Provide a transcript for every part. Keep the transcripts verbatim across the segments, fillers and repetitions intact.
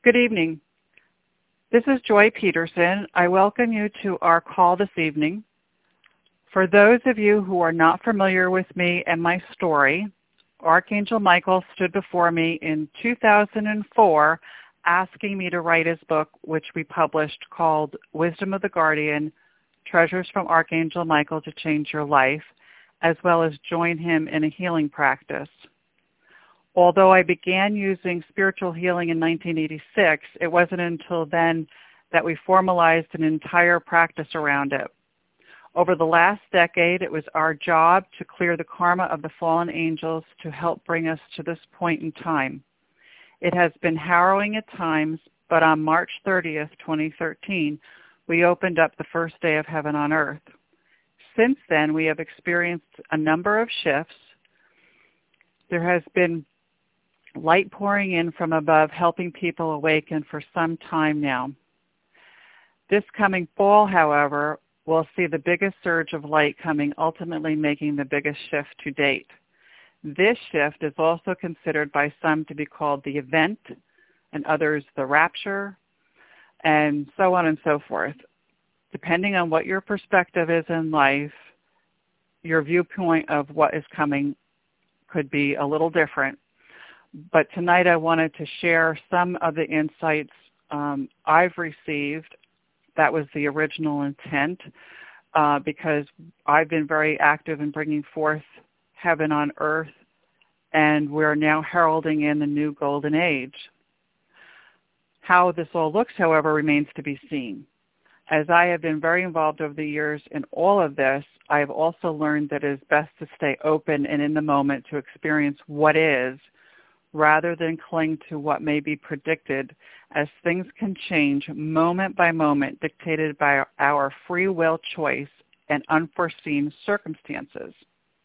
Good evening. This is Joy Peterson. I welcome you to our call this evening. For those of you who are not familiar with me and my story, Archangel Michael stood before me in two thousand four asking me to write his book, which we published, called Wisdom of the Guardian, Treasures from Archangel Michael to Change Your Life, as well as join him in a healing practice. Although I began using spiritual healing in nineteen eighty-six, it wasn't until then that we formalized an entire practice around it. Over the last decade, it was our job to clear the karma of the fallen angels to help bring us to this point in time. It has been harrowing at times, but on March thirtieth, twenty thirteen, we opened up the first day of heaven on earth. Since then, we have experienced a number of shifts. There has been light pouring in from above, helping people awaken for some time now. This coming fall, however, we'll see the biggest surge of light coming, ultimately making the biggest shift to date. This shift is also considered by some to be called the event, and others the rapture, and so on and so forth. Depending on what your perspective is in life, your viewpoint of what is coming could be a little different. But tonight I wanted to share some of the insights um, I've received. That was the original intent, uh, because I've been very active in bringing forth heaven on earth, and we're now heralding in the new golden age. How this all looks, however, remains to be seen. As I have been very involved over the years in all of this, I have also learned that it is best to stay open and in the moment to experience what is, rather than cling to what may be predicted, as things can change moment by moment, dictated by our free will choice and unforeseen circumstances.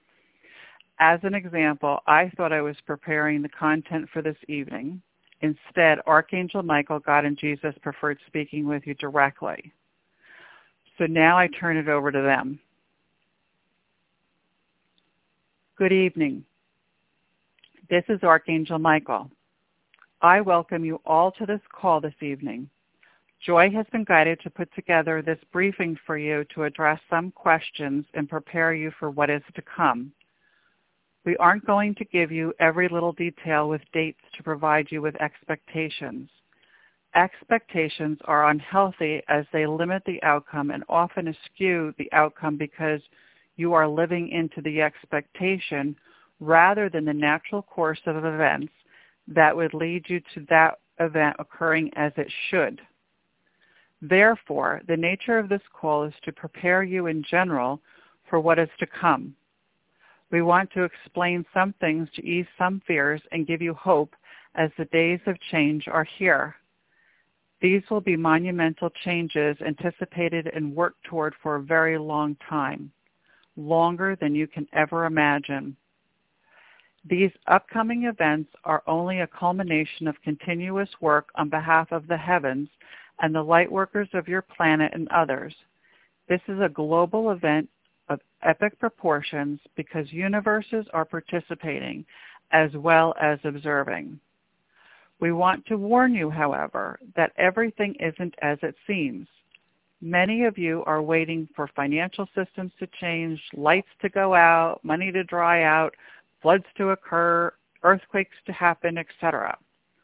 As an example, I thought I was preparing the content for this evening. Instead, Archangel Michael, God, and Jesus preferred speaking with you directly. So now I turn it over to them. Good evening. This is Archangel Michael. I welcome you all to this call this evening. Joy has been guided to put together this briefing for you to address some questions and prepare you for what is to come. We aren't going to give you every little detail with dates to provide you with expectations. Expectations are unhealthy as they limit the outcome and often eschew the outcome because you are living into the expectation rather than the natural course of events that would lead you to that event occurring as it should. Therefore, the nature of this call is to prepare you in general for what is to come. We want to explain some things to ease some fears and give you hope as the days of change are here. These will be monumental changes anticipated and worked toward for a very long time, longer than you can ever imagine. These upcoming events are only a culmination of continuous work on behalf of the heavens and the light workers of your planet and others. This is a global event of epic proportions because universes are participating as well as observing. We want to warn you, however, that everything isn't as it seems. Many of you are waiting for financial systems to change, lights to go out, money to dry out, floods to occur, earthquakes to happen, et cetera.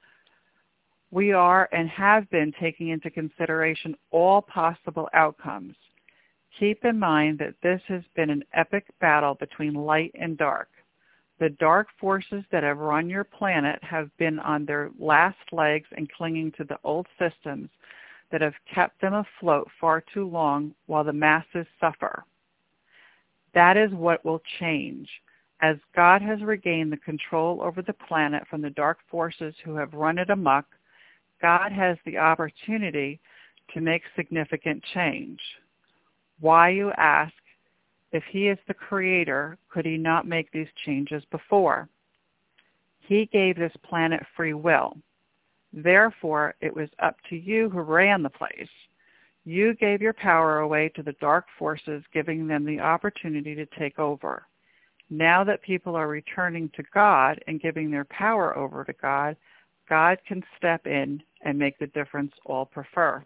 We are and have been taking into consideration all possible outcomes. Keep in mind that this has been an epic battle between light and dark. The dark forces that have run your planet have been on their last legs and clinging to the old systems that have kept them afloat far too long while the masses suffer. That is what will change. As God has regained the control over the planet from the dark forces who have run it amok, God has the opportunity to make significant change. Why, you ask? If he is the creator, could he not make these changes before? He gave this planet free will. Therefore, it was up to you who ran the place. You gave your power away to the dark forces, giving them the opportunity to take over. Now that people are returning to God and giving their power over to God, God can step in and make the difference all prefer.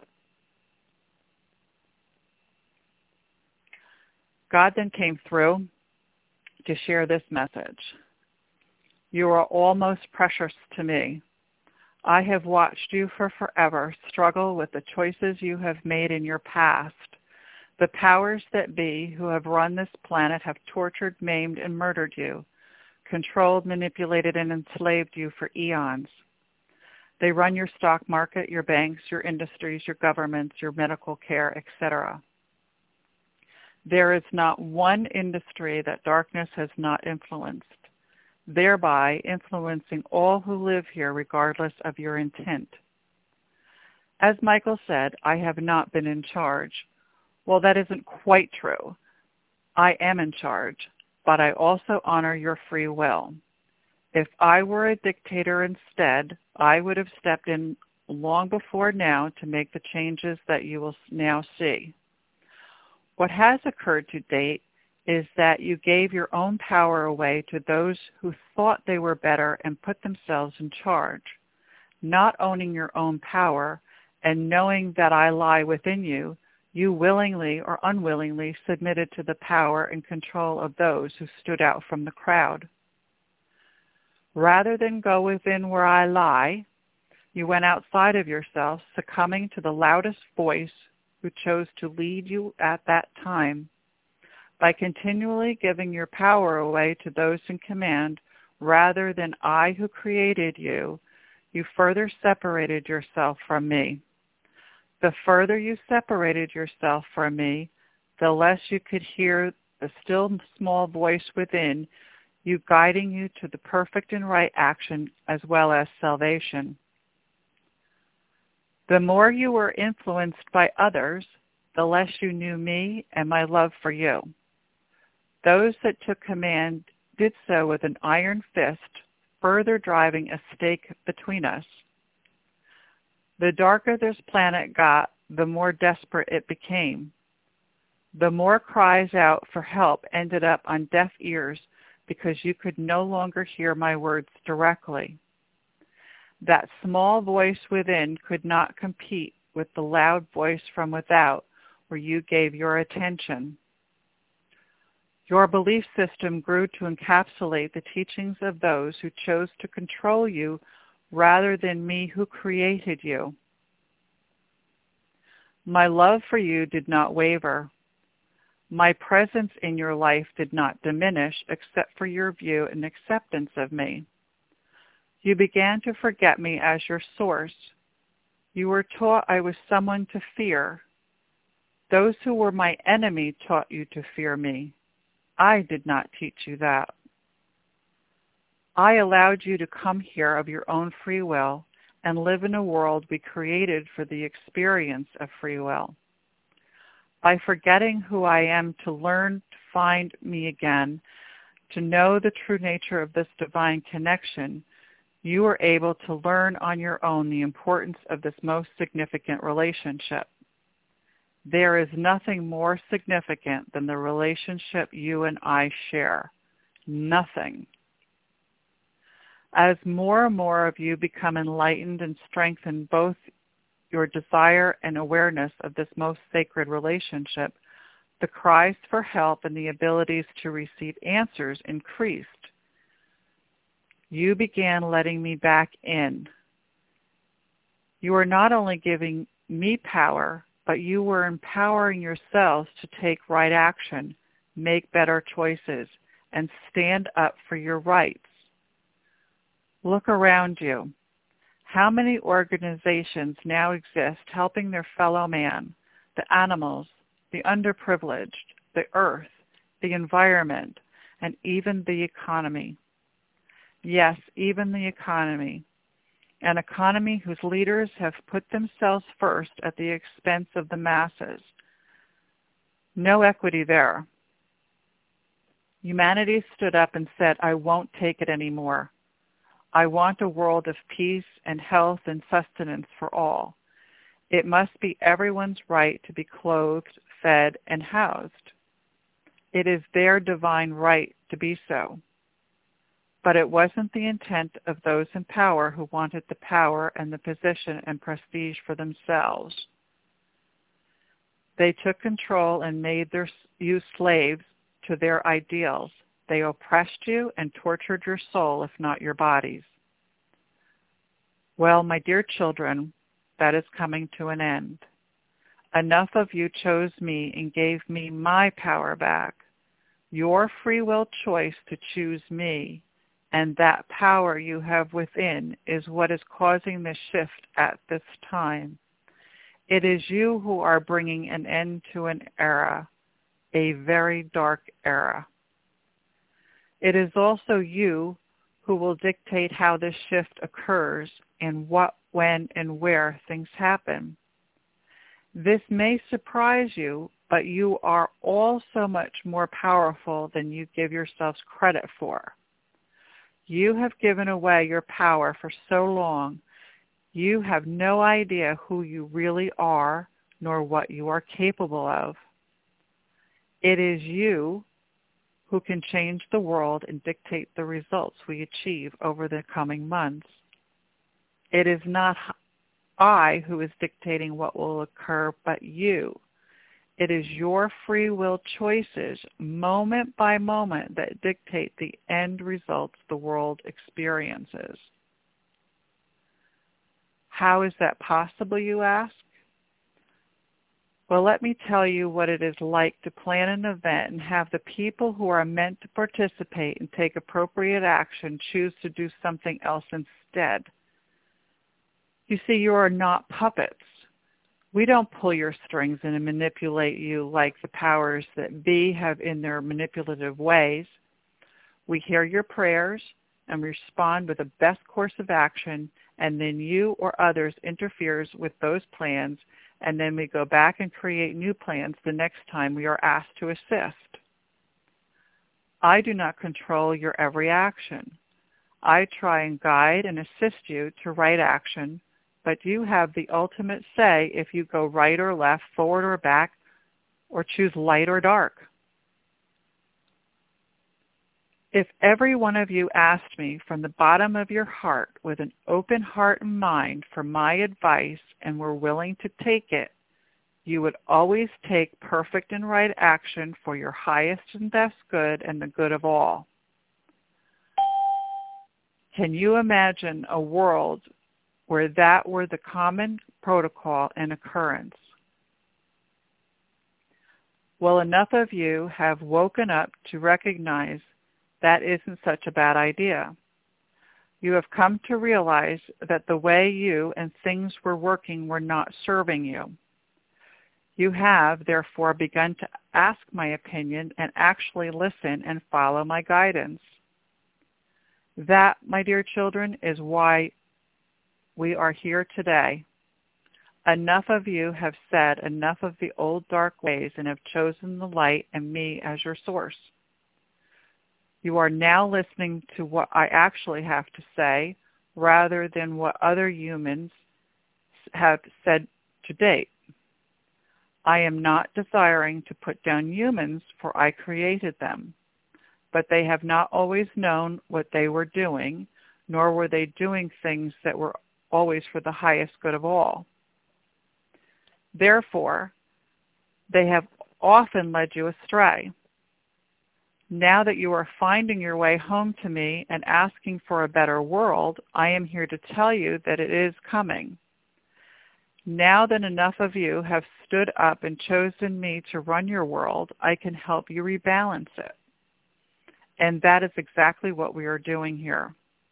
God then came through to share this message. You are all most precious to me. I have watched you for forever struggle with the choices you have made in your past. The powers that be who have run this planet have tortured, maimed, and murdered you, controlled, manipulated, and enslaved you for eons. They run your stock market, your banks, your industries, your governments, your medical care, et cetera. There is not one industry that darkness has not influenced, thereby influencing all who live here regardless of your intent. As Michael said, I have not been in charge. Well, that isn't quite true. I am in charge, but I also honor your free will. If I were a dictator instead, I would have stepped in long before now to make the changes that you will now see. What has occurred to date is that you gave your own power away to those who thought they were better and put themselves in charge. Not owning your own power and knowing that I lie within you, you willingly or unwillingly submitted to the power and control of those who stood out from the crowd. Rather than go within where I lie, you went outside of yourself, succumbing to the loudest voice who chose to lead you at that time. By continually giving your power away to those in command rather than I who created you, you further separated yourself from me. The further you separated yourself from me, the less you could hear the still small voice within you guiding you to the perfect and right action as well as salvation. The more you were influenced by others, the less you knew me and my love for you. Those that took command did so with an iron fist, further driving a stake between us. The darker this planet got, the more desperate it became. The more cries out for help ended up on deaf ears because you could no longer hear my words directly. That small voice within could not compete with the loud voice from without where you gave your attention. Your belief system grew to encapsulate the teachings of those who chose to control you rather than me who created you. My love for you did not waver. My presence in your life did not diminish except for your view and acceptance of me. You began to forget me as your source. You were taught I was someone to fear. Those who were my enemy taught you to fear me. I did not teach you that. I allowed you to come here of your own free will and live in a world we created for the experience of free will. By forgetting who I am to learn to find me again, to know the true nature of this divine connection, you were able to learn on your own the importance of this most significant relationship. There is nothing more significant than the relationship you and I share. Nothing. As more and more of you become enlightened and strengthen both your desire and awareness of this most sacred relationship, the cries for help and the abilities to receive answers increased. You began letting me back in. You are not only giving me power, but you were empowering yourselves to take right action, make better choices, and stand up for your rights. Look around you. How many organizations now exist helping their fellow man, the animals, the underprivileged, the earth, the environment, and even the economy? Yes, even the economy. An economy whose leaders have put themselves first at the expense of the masses. No equity there. Humanity stood up and said, I won't take it anymore. I want a world of peace and health and sustenance for all. It must be everyone's right to be clothed, fed, and housed. It is their divine right to be so. But it wasn't the intent of those in power who wanted the power and the position and prestige for themselves. They took control and made their, you slaves to their ideals. They oppressed you and tortured your soul, if not your bodies. Well, my dear children, that is coming to an end. Enough of you chose me and gave me my power back. Your free will choice to choose me and that power you have within is what is causing the shift at this time. It is you who are bringing an end to an era, a very dark era. It is also you who will dictate how this shift occurs and what, when, and where things happen. This may surprise you, but you are all so much more powerful than you give yourselves credit for. You have given away your power for so long, you have no idea who you really are, nor what you are capable of. It is you who can change the world and dictate the results we achieve over the coming months. It is not I who is dictating what will occur, but you. It is your free will choices, moment by moment, that dictate the end results the world experiences. How is that possible, you ask? Well, let me tell you what it is like to plan an event and have the people who are meant to participate and take appropriate action choose to do something else instead. You see, you are not puppets. We don't pull your strings and manipulate you like the powers that be have in their manipulative ways. We hear your prayers and respond with the best course of action, and then you or others interferes with those plans, and then we go back and create new plans the next time we are asked to assist. I do not control your every action. I try and guide and assist you to right action, but you have the ultimate say if you go right or left, forward or back, or choose light or dark. If every one of you asked me from the bottom of your heart with an open heart and mind for my advice and were willing to take it, you would always take perfect and right action for your highest and best good and the good of all. Can you imagine a world where that were the common protocol and occurrence? Well, enough of you have woken up to recognize that isn't such a bad idea. You have come to realize that the way you and things were working were not serving you. You have, therefore, begun to ask my opinion and actually listen and follow my guidance. That, my dear children, is why we are here today. Enough of you have said enough of the old dark ways and have chosen the light and me as your source. You are now listening to what I actually have to say rather than what other humans have said to date. I am not desiring to put down humans, for I created them, but they have not always known what they were doing, nor were they doing things that were always for the highest good of all. Therefore, they have often led you astray. Now that you are finding your way home to me and asking for a better world, I am here to tell you that it is coming. Now that enough of you have stood up and chosen me to run your world, I can help you rebalance it. And that is exactly what we are doing here.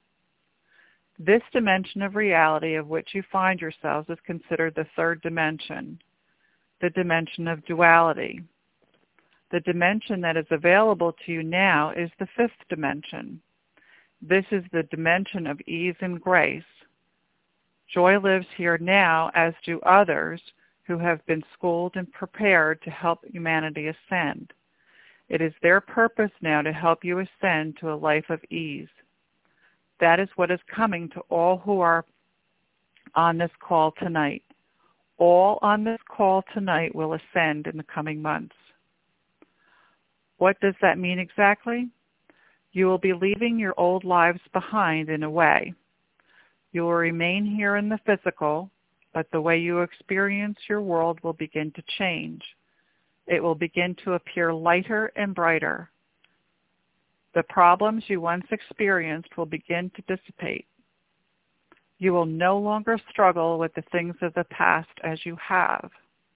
This dimension of reality of which you find yourselves is considered the third dimension, the dimension of duality. The dimension that is available to you now is the fifth dimension. This is the dimension of ease and grace. Joy lives here now, as do others who have been schooled and prepared to help humanity ascend. It is their purpose now to help you ascend to a life of ease. That is what is coming to all who are on this call tonight. All on this call tonight will ascend in the coming months. What does that mean exactly? You will be leaving your old lives behind in a way. You will remain here in the physical, but the way you experience your world will begin to change. It will begin to appear lighter and brighter. The problems you once experienced will begin to dissipate. You will no longer struggle with the things of the past as you have.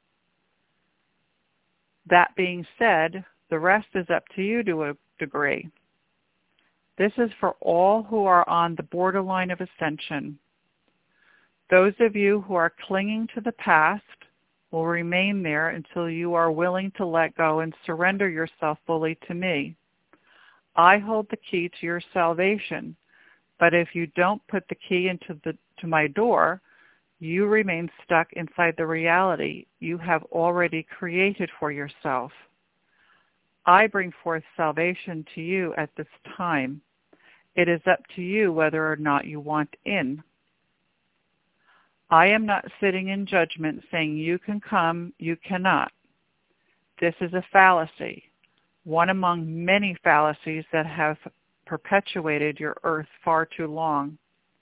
That being said, the rest is up to you to a degree. This is for all who are on the borderline of ascension. Those of you who are clinging to the past will remain there until you are willing to let go and surrender yourself fully to me. I hold the key to your salvation, but if you don't put the key into the to my door, you remain stuck inside the reality you have already created for yourself. I bring forth salvation to you at this time. It is up to you whether or not you want in. I am not sitting in judgment saying you can come, you cannot. This is a fallacy, one among many fallacies that have perpetuated your earth far too long.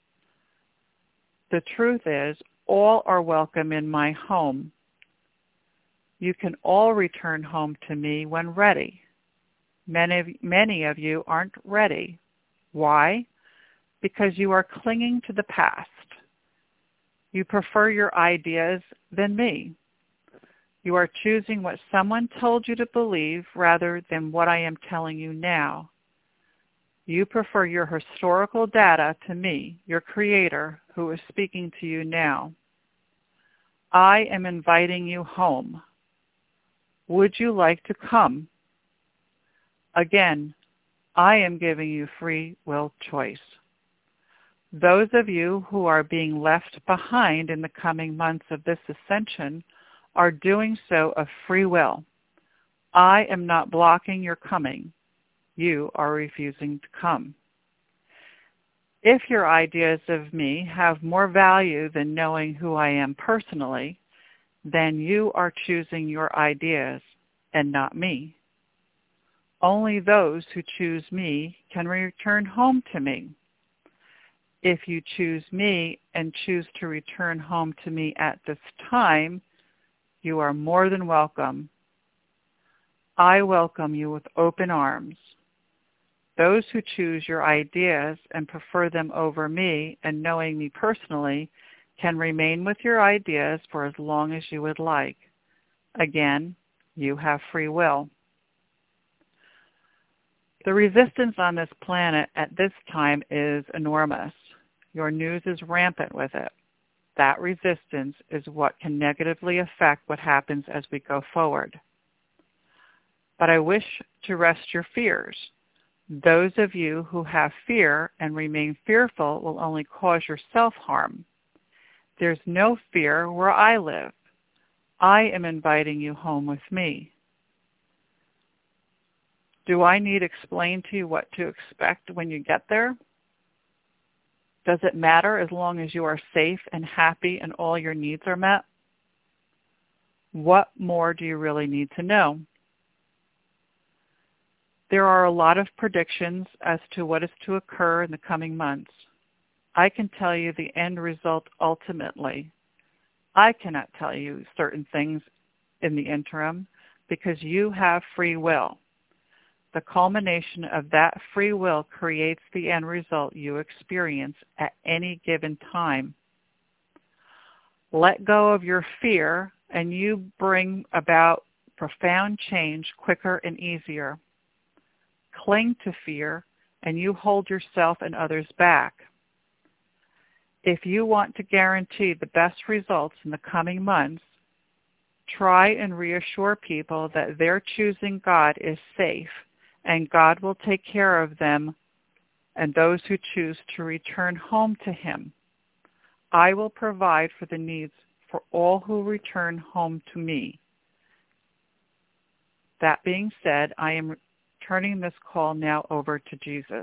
The truth is, all are welcome in my home. You can all return home to me when ready. Many of, many of you aren't ready. Why? Because you are clinging to the past. You prefer your ideas than me. You are choosing what someone told you to believe rather than what I am telling you now. You prefer your historical data to me, your creator, who is speaking to you now. I am inviting you home. Would you like to come? Again, I am giving you free will choice. Those of you who are being left behind in the coming months of this ascension are doing so of free will. I am not blocking your coming. You are refusing to come. If your ideas of me have more value than knowing who I am personally, then you are choosing your ideas and not me. Only those who choose me can return home to me. If you choose me and choose to return home to me at this time, you are more than welcome. I welcome you with open arms. Those who choose your ideas and prefer them over me and knowing me personally can remain with your ideas for as long as you would like. Again, you have free will. The resistance on this planet at this time is enormous. Your news is rampant with it. That resistance is what can negatively affect what happens as we go forward. But I wish to rest your fears. Those of you who have fear and remain fearful will only cause yourself harm. There's no fear where I live. I am inviting you home with me. Do I need to explain to you what to expect when you get there? Does it matter as long as you are safe and happy and all your needs are met? What more do you really need to know? There are a lot of predictions as to what is to occur in the coming months. I can tell you the end result ultimately. I cannot tell you certain things in the interim because you have free will. The culmination of that free will creates the end result you experience at any given time. Let go of your fear and you bring about profound change quicker and easier. Cling to fear and you hold yourself and others back. If you want to guarantee the best results in the coming months, try and reassure people that their choosing God is safe and God will take care of them and those who choose to return home to him. I will provide for the needs for all who return home to me. That being said, I am turning this call now over to Jesus.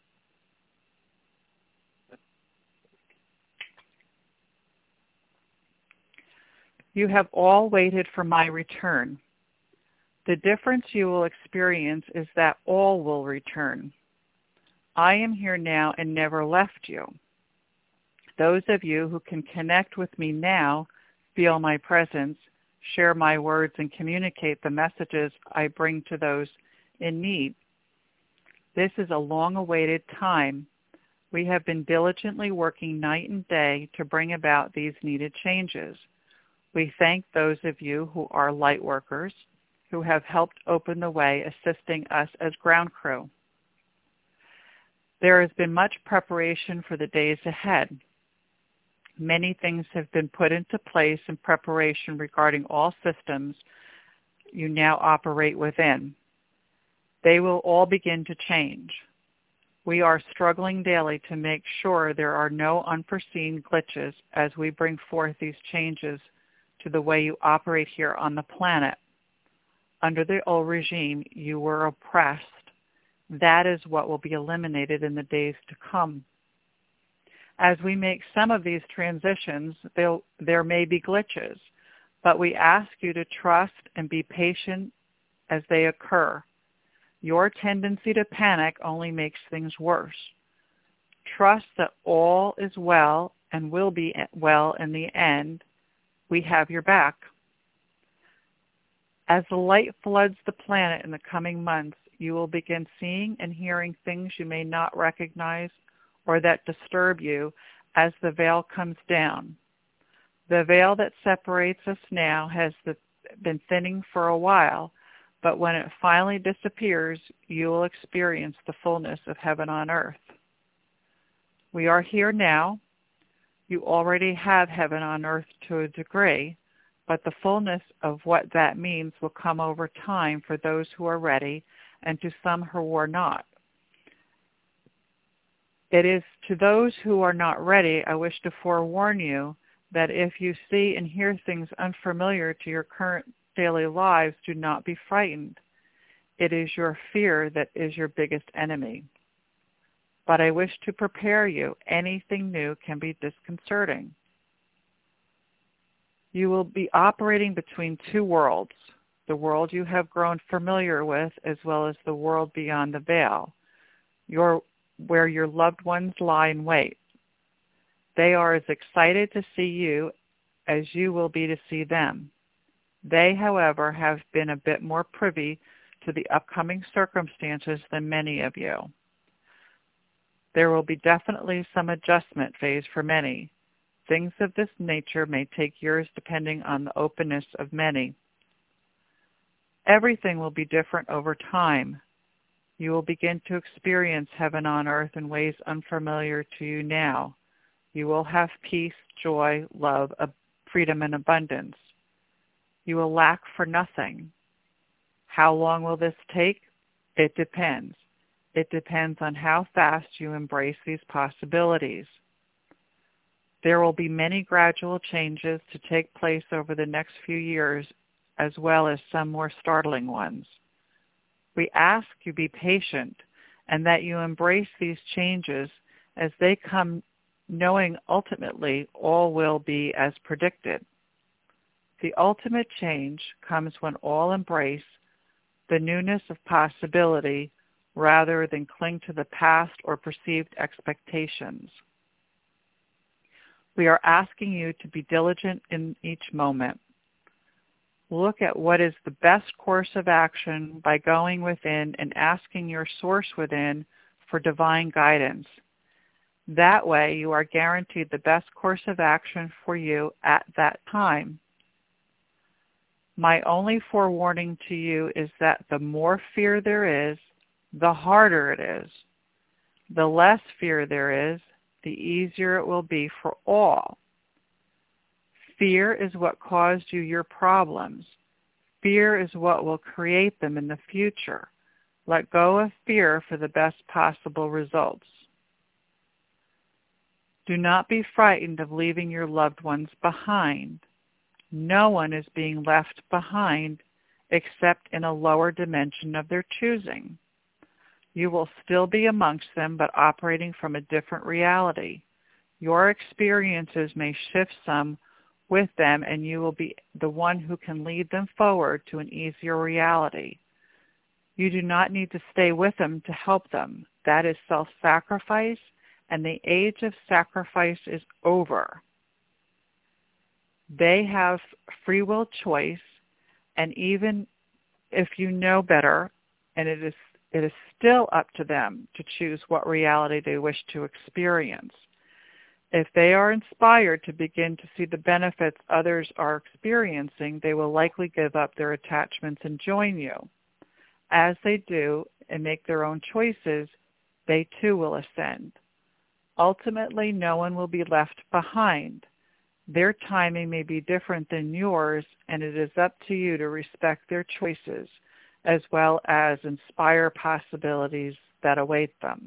You have all waited for my return. The difference you will experience is that all will return. I am here now and never left you. Those of you who can connect with me now, feel my presence, share my words, and communicate the messages I bring to those in need. This is a long-awaited time. We have been diligently working night and day to bring about these needed changes. We thank those of you who are light workers, who have helped open the way, assisting us as ground crew. There has been much preparation for the days ahead. Many things have been put into place in preparation regarding all systems you now operate within. They will all begin to change. We are struggling daily to make sure there are no unforeseen glitches as we bring forth these changes to the way you operate here on the planet. Under the old regime, you were oppressed. That is what will be eliminated in the days to come. As we make some of these transitions, there may be glitches, but we ask you to trust and be patient as they occur. Your tendency to panic only makes things worse. Trust that all is well and will be well in the end. We have your back. As the light floods the planet in the coming months, you will begin seeing and hearing things you may not recognize or that disturb you as the veil comes down. The veil that separates us now has been thinning for a while, but when it finally disappears, you will experience the fullness of heaven on earth. We are here now. You already have heaven on earth to a degree, but the fullness of what that means will come over time for those who are ready and to some who are not. It is to those who are not ready, I wish to forewarn you that if you see and hear things unfamiliar to your current daily lives, do not be frightened. It is your fear that is your biggest enemy. But I wish to prepare you. Anything new can be disconcerting. You will be operating between two worlds, the world you have grown familiar with as well as the world beyond the veil, your, where your loved ones lie in wait. They are as excited to see you as you will be to see them. They, however, have been a bit more privy to the upcoming circumstances than many of you. There will be definitely some adjustment phase for many. Things of this nature may take years depending on the openness of many. Everything will be different over time. You will begin to experience heaven on earth in ways unfamiliar to you now. You will have peace, joy, love, freedom, and abundance. You will lack for nothing. How long will this take? It depends. It depends on how fast you embrace these possibilities. There will be many gradual changes to take place over the next few years, as well as some more startling ones. We ask you be patient and that you embrace these changes as they come, knowing ultimately all will be as predicted. The ultimate change comes when all embrace the newness of possibility rather than cling to the past or perceived expectations. We are asking you to be diligent in each moment. Look at what is the best course of action by going within and asking your source within for divine guidance. That way you are guaranteed the best course of action for you at that time. My only forewarning to you is that the more fear there is, the harder it is. The less fear there is, the easier it will be for all. Fear is what caused you your problems. Fear is what will create them in the future. Let go of fear for the best possible results. Do not be frightened of leaving your loved ones behind. No one is being left behind except in a lower dimension of their choosing. You will still be amongst them, but operating from a different reality. Your experiences may shift some with them, and you will be the one who can lead them forward to an easier reality. You do not need to stay with them to help them. That is self-sacrifice, and the age of sacrifice is over. They have free will choice, and even if you know better, and it is it is still up to them to choose what reality they wish to experience. If they are inspired to begin to see the benefits others are experiencing, they will likely give up their attachments and join you. As they do and make their own choices, they too will ascend. Ultimately, no one will be left behind. Their timing may be different than yours, and it is up to you to respect their choices, as well as inspire possibilities that await them.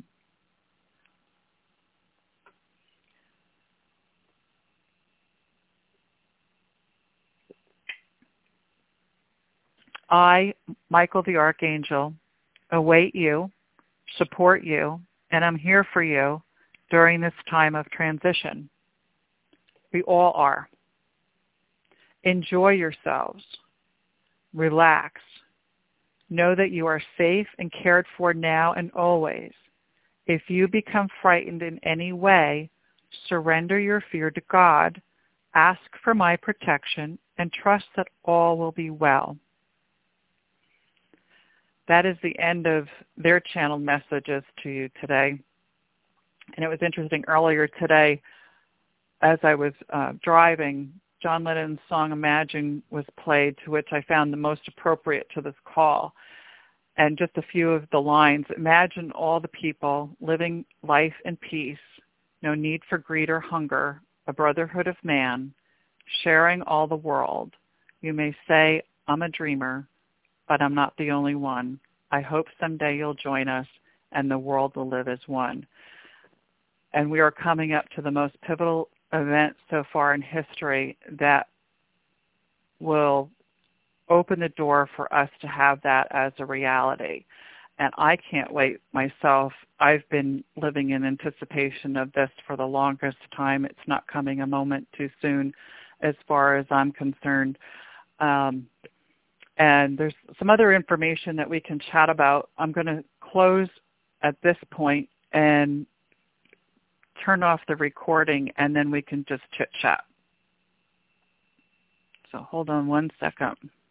I, Michael the Archangel, await you, support you, and I'm here for you during this time of transition. We all are. Enjoy yourselves. Relax. Know that you are safe and cared for now and always. If you become frightened in any way, surrender your fear to God, ask for my protection, and trust that all will be well. That is the end of their channeled messages to you today. And it was interesting earlier today, as I was uh, driving, John Lennon's song Imagine was played, to which I found the most appropriate to this call. And just a few of the lines: imagine all the people living life in peace, no need for greed or hunger, a brotherhood of man, sharing all the world. You may say, I'm a dreamer, but I'm not the only one. I hope someday you'll join us and the world will live as one. And we are coming up to the most pivotal event so far in history that will open the door for us to have that as a reality. And I can't wait myself. I've been living in anticipation of this for the longest time. It's not coming a moment too soon as far as I'm concerned. Um, and there's some other information that we can chat about. I'm going to close at this point and turn off the recording, and then we can just chit-chat. So hold on one second.